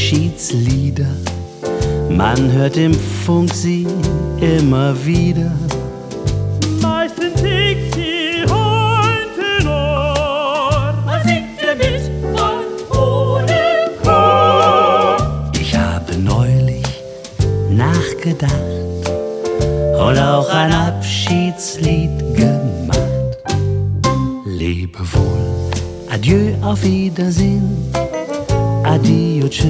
Abschiedslieder. Man hört im Funk sie immer wieder. Meistens singt sie heute noch. Man singt ihr mit, man ohne Chor. Ich habe neulich nachgedacht und auch ein Abschiedslied gemacht. Lebe wohl, adieu, auf Wiedersehen, adieu, tschüss.